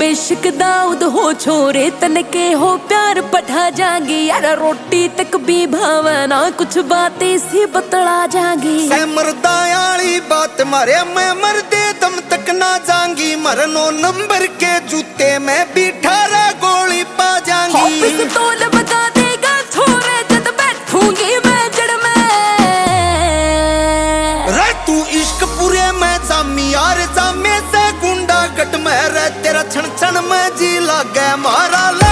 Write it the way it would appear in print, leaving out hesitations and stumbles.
बेशक दाऊद हो छोरे तन के हो प्यार पढ़ा जाएंगे यार रोटी तक भी भावना कुछ बातें सी बतला जाएंगी मर्दायाली बात मारे मैं मर्दे दम तक ना जाऊंगी मरनो नंबर के जूते में भी 18 गोली पा जाऊंगी पिस्तौल बता देगा छोरे जब बैठूंगी मैं जड़ में रे तू इश्क पूरे में जामी यार जामे से गुंडा गट में रे तेरा छन छन में जी लागे मारा